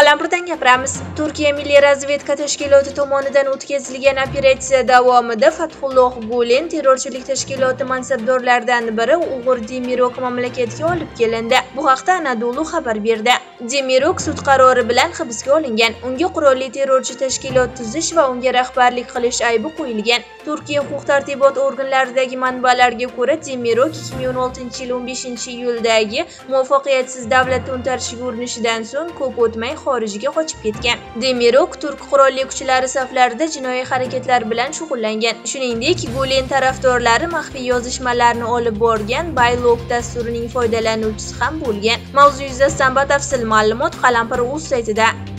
Qalampirdan gapiramiz. Turkiya Milliy razvedka tashkiloti tomonidan o'tkazilgan operatsiya davomida Fathulloh Gulen terrorchilik tashkiloti mansabdorlaridan biri Uyg'ur Demirok mamlakatga olib kelindi. Bu haqda Anadolu xabar berdi. Demirok sud qarori bilan hibsga olingan. Unga qurolli terrorchi tashkilot tuzish va unga rahbarlik qilish aybi qo'yilgan. Turkiya huquq-tartibot organlaridagi manbalarga ko'ra, Demirok 2016-yil 15-iyuldagi muvaffaqiyatsiz davlat to'ntarishiga urinishidan so'ng ko'p o'tmay xorijga qochib ketgan. Demirok turk qurolli kuchlari saflarida jinoiy harakatlar bilan shug'ullangan. Shuningdek, Gulen tarafdorlari maxfiy yozishmalarni olib borgan Baylok dasturining foydalanuvchisi ham bo'lgan. Mavzu yuzasidan batafsil ma'lumot Qalampir.uz saytida.